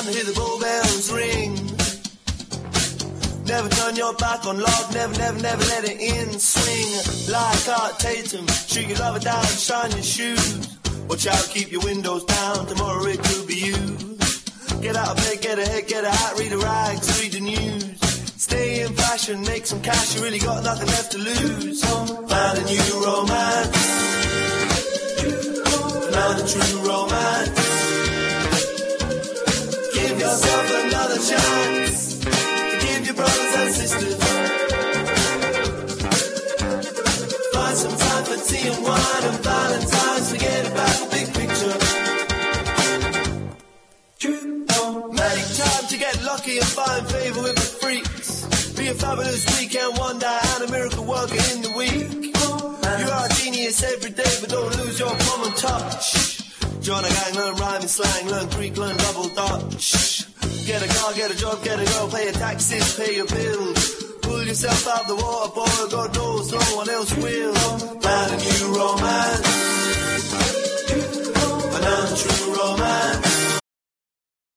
time to hear the bull bells ring. Never turn your back on love, never let it in. Swing like Art Tatum, shoot your lover down, shine your shoes. Watch out, keep your windows down, tomorrow it could be you. Get out of bed, get a head, get a hat, read the rags, read the news. Stay in fashion, make some cash, you really got nothing left to lose. Found a new romance, found a true romance. Give yourself another chance, forgive your brothers and sisters. Find some time for tea and wine and Valentine's, forget about the big picture. True romantic time to get lucky and find favour with the freaks. Be a fabulous weekend one day and a miracle worker in the week. You are a genius every day, but don't lose your common touch. Join a gang, learn rhyming slang, learn Greek, learn double Dutch. Get a car, get a job, get a girl, pay your taxes, pay your bills. Pull yourself out the water, boy, God knows no one else will.